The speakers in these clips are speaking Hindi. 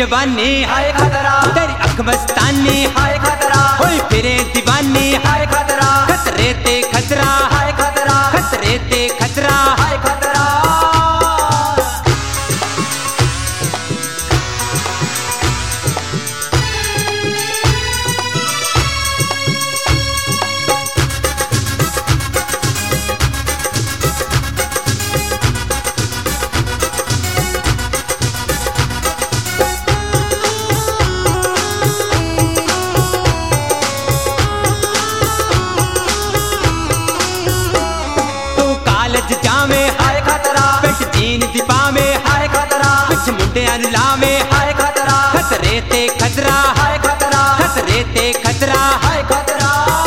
जवानी हाय खतरा, तेरी अख मस्तानी हाय खतरा, होई फिरे दीवानी हाय खतरा, खतरे ते खतरा, हाय खतरा, खतरे ते खतरा। हाय खतरा। जामे हाय खतरा, पेट जीन दीपा में हाय खतरा, कुछ मुंडे लामे हाय खतरा, खतरे ते खतरा, हाय खतरा, खतरे ते खतरा। हाय खतरा।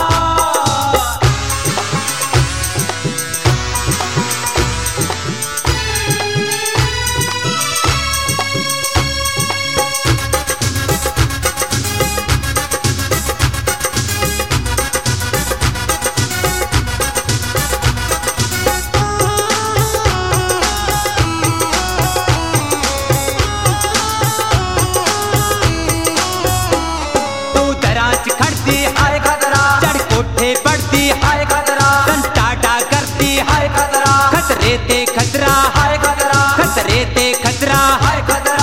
खड़ती हाय खतरा, चढ़ कोठे पड़ती हाय खतरा, सन टाटा करती हाय खतरा, खतरे ते खतरा, हाय खतरा, खतरे ते खतरा। हाय खतरा।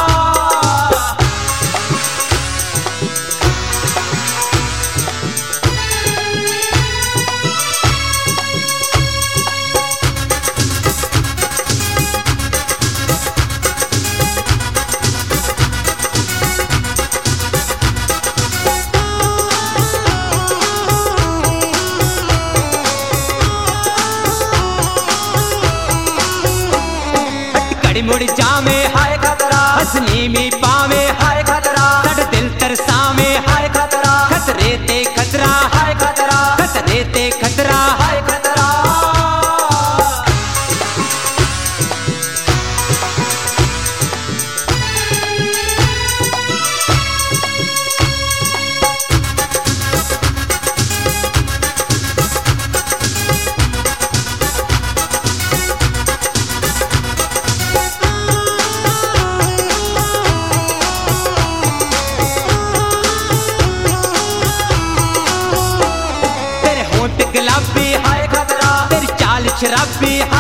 मुड़ जामे हाय खतरा, हसनी में पावे हाय खतरा, तड़ दिल तरसावे हाय खतरा, खतरे ते खतरा, हाय खतरा, खतरे ते खतरा। हाय खतरा। गुलाबी हाय खतरा, तेरी चाल शराबी